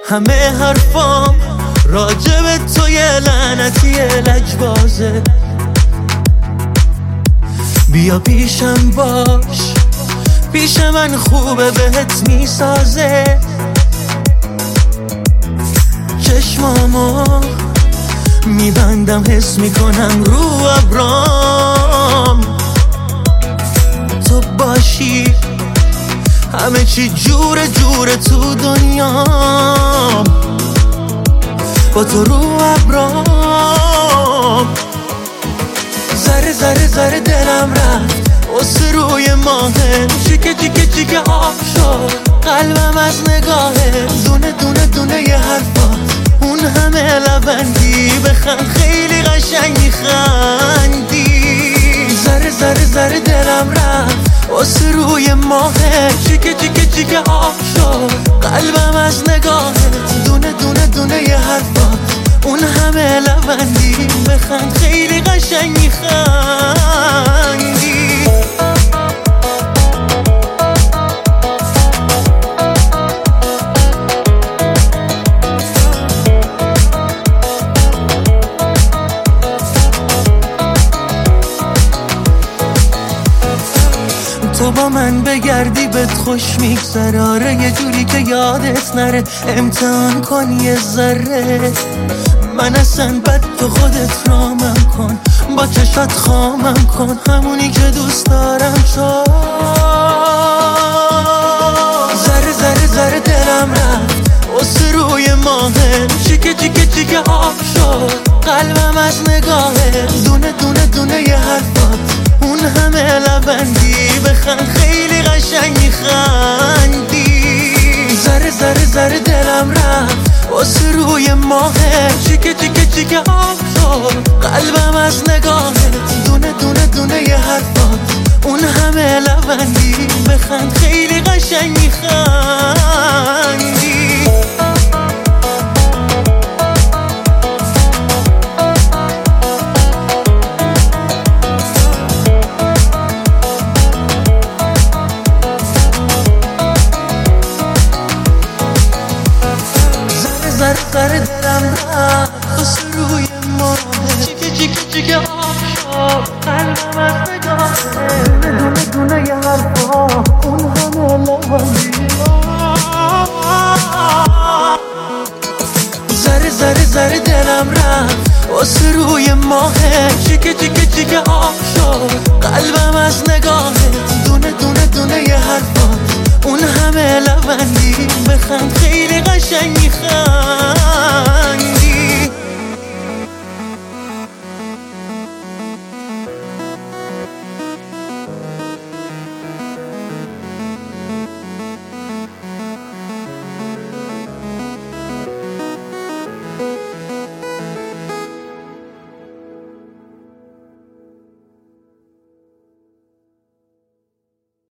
همه حرفام راجب تو یه لعنتی لجبازه. بیا پیشم باش، پیش من خوبه بهت میسازه. چشمامو میبندم حس میکنم رو ابرام، تو باشی همه چی جوره جوره تو دنیام، با تو رو ابرام. ذره ذره ذره دلم رفت واسه روی ماهه، چیکه چیکه چیکه آب شد قلبم از نگاهه. دونه دونه دونه یه حرفات اون همه لبندی، بخند خیلی قشنگ میخندی. ذره ذره ذره دلم رفت واسه روی ماهه، چیکه چیکه چیکه آب شد قلبم از نگاهه. دونه دونه دونه یه حرفات اون همه لبندی، بخند خیلی قشنگ میخندی. تو با من بگردی بهت خوش میگذره، آره یه جوری که یادت نره. امتحان کن یه ذره من اصلا بد، تو خودت رامم کن، با چشات خامم کن، همونی که دوست دارم تو. ذره ذره ذره دلم رفت واسه روی ماهه، چیکه چیکه چیکه آب شد قلبم از نگاهه. دونه دونه دونه یه حرفات اون همه لبندی، بخند خیلی قشنگ میخندی. ذره ذره ذره دلم رفت واسه روی ماهه، چیکه چیکه چیکه آب شد قلبم از نگاهه. دونه دونه دونه یه حرفات اون همه لبندی، بخند خیلی قشنگ میخندی. ذره ذره دلم رفت واسه روی ماهه، چیکه چیکه چیکه آب شد قلبم از نگاهه. دونه دونه یه حرفا اون همه لبندی. ذره ذره ذره دلم رفت واسه روی ماهه، چیکه چیکه چیکه آب شد قلبم از نگاهه. دونه دونه دونه یه حرفا اون همه لبندی، بخند خیلی قشنگ میخند.